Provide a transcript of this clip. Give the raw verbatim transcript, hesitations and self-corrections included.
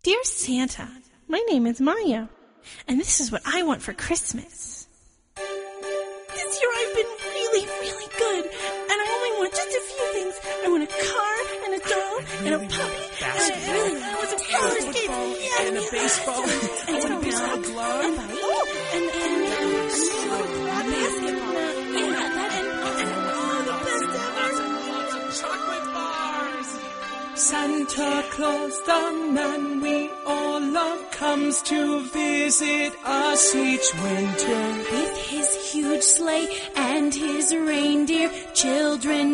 Dear Santa, my name is Maya, and this is what I want for Christmas. This year I've been really, really good, and I only want just a few things. I want a car, and a doll, and a puppy, and I really want some roller skates, yeah, and a baseball, and and a baseball glove, and, oh, and, and, and, and, basketball, yeah, that, and, and, oh, the best ever. Chocolate bars. Santa Claus, the man we all love, comes to visit us each winter. With his huge sleigh and his reindeer, children